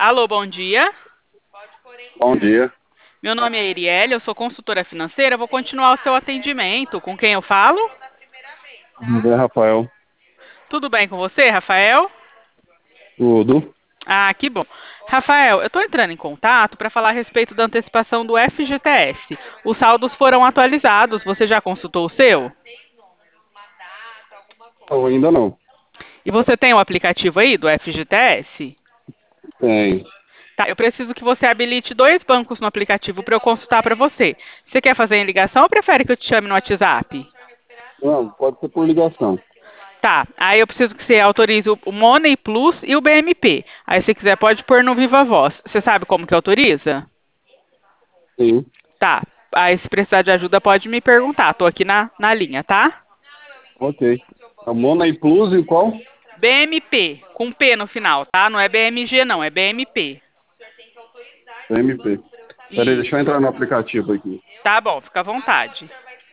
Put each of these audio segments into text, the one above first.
Alô, bom dia. Bom dia. Meu nome é Erielle, eu sou consultora financeira. Vou continuar o seu atendimento. Com quem eu falo? Tudo bem, Rafael? Tudo bem com você, Rafael? Tudo. Ah, que bom. Rafael, eu estou entrando em contato para falar a respeito da antecipação do FGTS. Os saldos foram atualizados. Você já consultou o seu? Ou ainda não. E você tem o aplicativo aí do FGTS? Tem. Tá, eu preciso que você habilite dois bancos no aplicativo para eu consultar para você. Você quer fazer em ligação ou prefere que eu te chame no WhatsApp? Não, pode ser por ligação. Tá, aí eu preciso que você autorize o Money Plus e o BMP. Aí se quiser pode pôr no Viva Voz. Você sabe como que autoriza? Sim. Tá, aí se precisar de ajuda pode me perguntar. Tô aqui na linha, tá? Ok. A Money Plus e qual? BMP, com P no final, tá? Não é BMG não, é BMP. MP. Peraí, deixa eu Isso. entrar no aplicativo aqui. Tá bom, fica à vontade.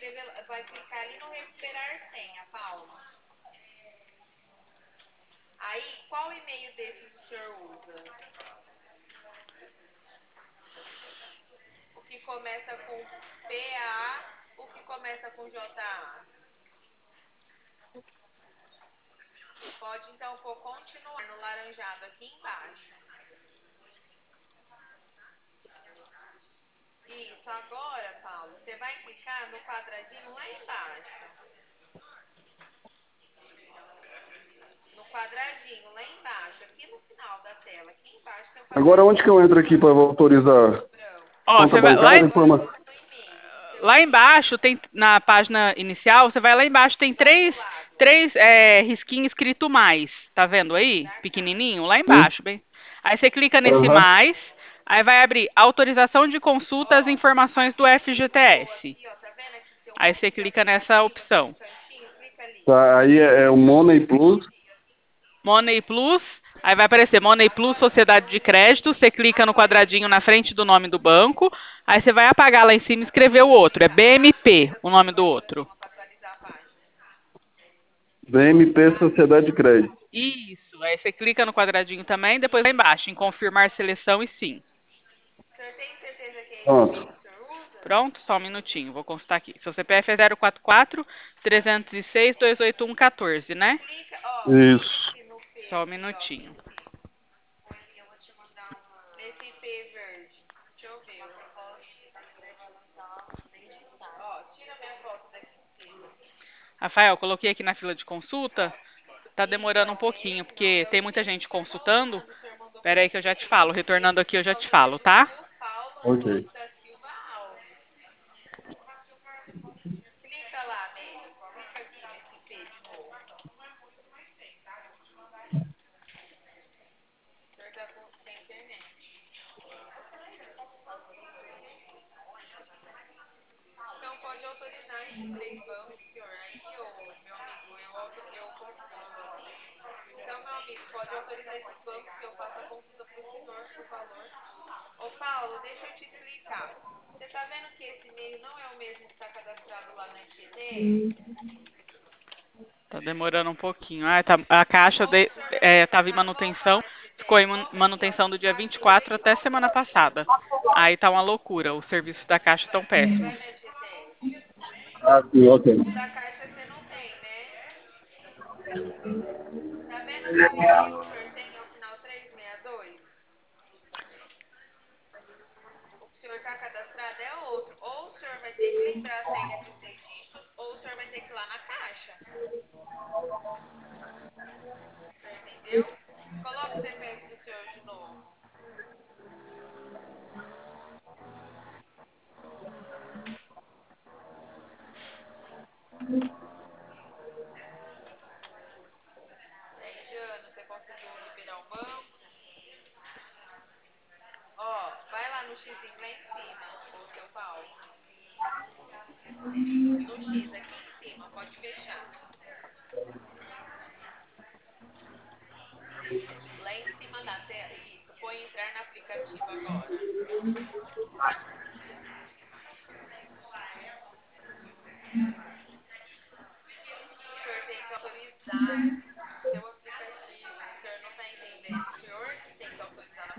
Agora, onde que eu entro aqui para autorizar? Ó, Conta você vai lá, bancária, informação. lá embaixo tem na página inicial, você vai lá embaixo tem três risquinhos escrito mais. Tá vendo aí? Pequenininho, lá Sim. embaixo, bem. Aí você clica nesse Aham. mais, aí vai abrir autorização de consultas e informações do FGTS. Aí você clica nessa opção. Tá, aí é o Money Plus. Money Plus, aí vai aparecer Money Plus Sociedade de Crédito, você clica no quadradinho na frente do nome do banco, aí você vai apagar lá em cima e escrever o outro, é BMP, o nome do outro. BMP Sociedade de Crédito. Isso, aí você clica no quadradinho também, depois lá embaixo, em confirmar seleção e sim. Pronto. Pronto, só um minutinho, vou constar aqui. Seu CPF é 044 306 281 14, né? Isso. Só um minutinho. Rafael, coloquei aqui na fila de consulta, tá demorando um pouquinho, porque tem muita gente consultando. Pera aí que eu já te falo, retornando aqui eu já te falo, tá? Ok. Tá demorando um pouquinho. Ah, tá, a caixa tava em manutenção, ficou em manutenção do dia 24 até semana passada. Aí tá uma loucura, os serviços da caixa estão péssimos. Ah, sim, ok.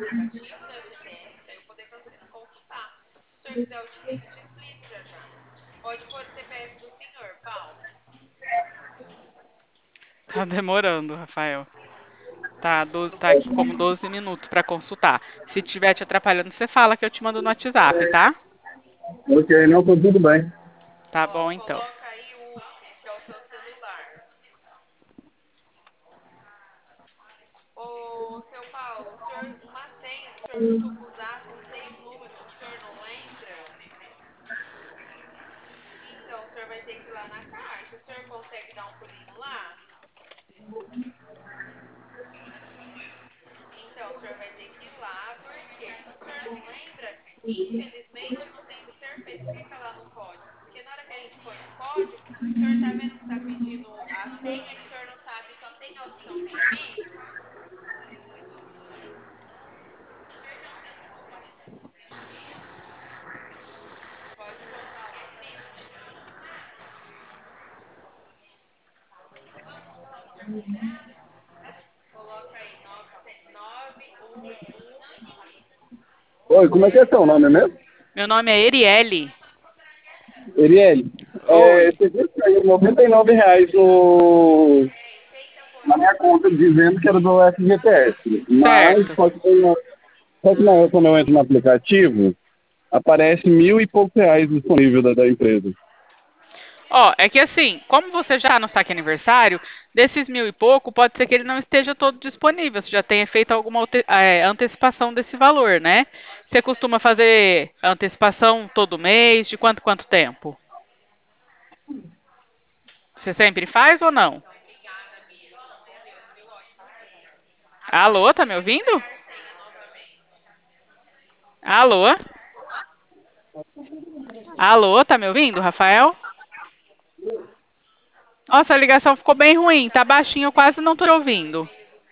Tá demorando, Rafael. Tá aqui como 12 minutos para consultar. Se estiver te atrapalhando, você fala que eu te mando no WhatsApp, tá? Ok, não, tá tudo bem. Tá bom, então. Oi, como é que é seu nome mesmo? Meu nome é Erielle. Erielle, Oi. você disse que caiu R$ 99 na minha conta dizendo que era do FGTS. Mas Certo. só que quando eu entro no aplicativo, aparece R$ 1.000 e poucos disponível da empresa. Ó, é que assim, como você já tá no saque aniversário, desses 1.000 e pouco, pode ser que ele não esteja todo disponível. Você já tenha feito alguma antecipação desse valor, né? Você costuma fazer antecipação todo mês? De quanto tempo? Você sempre faz ou não? Alô, tá me ouvindo? Alô? Alô, tá me ouvindo, Rafael? Nossa, a ligação ficou bem ruim, tá baixinho, eu quase não tô te ouvindo.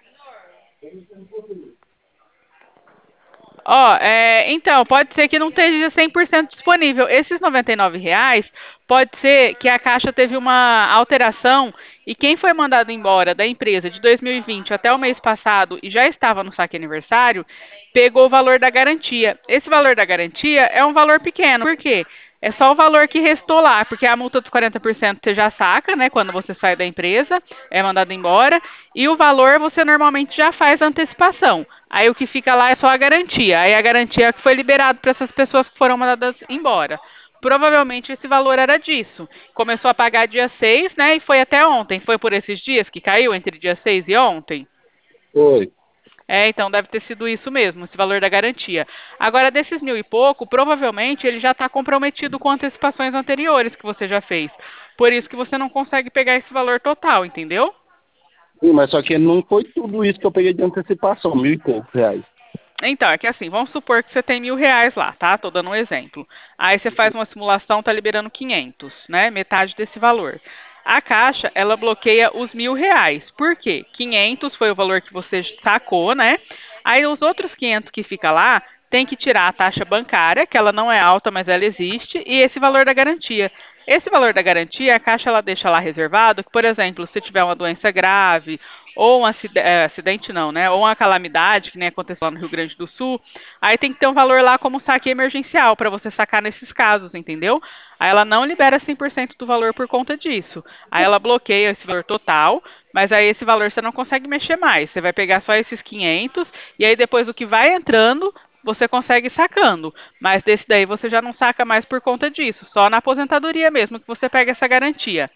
Ó, então, pode ser que não esteja 100% disponível. Esses R$ 99, pode ser que a Caixa teve uma alteração e quem foi mandado embora da empresa de 2020 até o mês passado e já estava no saque aniversário, pegou o valor da garantia. Esse valor da garantia é um valor pequeno, por quê? É só o valor que restou lá, porque a multa dos 40% você já saca, né, quando você sai da empresa, é mandado embora, e o valor você normalmente já faz a antecipação. Aí o que fica lá é só a garantia. Aí a garantia é que foi liberado para essas pessoas que foram mandadas embora. Provavelmente esse valor era disso. Começou a pagar dia 6, né? E foi até ontem. Foi por esses dias que caiu entre dia 6 e ontem? Oi. Então deve ter sido isso mesmo, esse valor da garantia. Agora, desses 1.000 e pouco, provavelmente ele já está comprometido com antecipações anteriores que você já fez. Por isso que você não consegue pegar esse valor total, entendeu? Sim, mas só que não foi tudo isso que eu peguei de antecipação, R$ 1.000 e poucos. Então, é que assim, vamos supor que você tem R$ 1.000 lá, tá? Tô dando um exemplo. Aí você faz uma simulação, tá liberando 500, né? Metade desse valor. A Caixa, ela bloqueia os R$ 1.000. Por quê? 500 foi o valor que você sacou, né? Aí os outros 500 que fica lá, tem que tirar a taxa bancária, que ela não é alta, mas ela existe, e esse valor da garantia. Esse valor da garantia, a Caixa ela deixa lá reservado, que, por exemplo, se tiver uma doença grave, ou um acidente não, né? Ou uma calamidade, que nem aconteceu lá no Rio Grande do Sul, aí tem que ter um valor lá como saque emergencial para você sacar nesses casos, entendeu? Aí ela não libera 100% do valor por conta disso. Aí ela bloqueia esse valor total, mas aí esse valor você não consegue mexer mais. Você vai pegar só esses 500 e aí depois o que vai entrando, você consegue ir sacando. Mas desse daí você já não saca mais por conta disso. Só na aposentadoria mesmo que você pega essa garantia.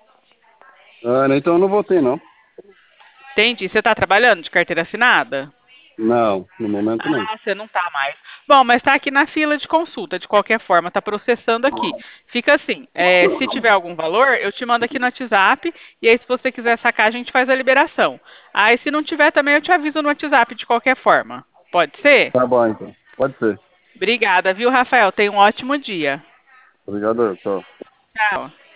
Ah, então eu não votei, não. Entendi. Você está trabalhando de carteira assinada? Não, no momento não. Ah, você não tá mais. Bom, mas tá aqui na fila de consulta, de qualquer forma, tá processando aqui. Fica assim, se tiver algum valor, eu te mando aqui no WhatsApp, e aí se você quiser sacar, a gente faz a liberação. Aí se não tiver também, eu te aviso no WhatsApp de qualquer forma. Pode ser? Tá bom, então. Pode ser. Obrigada, viu, Rafael? Tenha um ótimo dia. Obrigado, tchau. Tchau.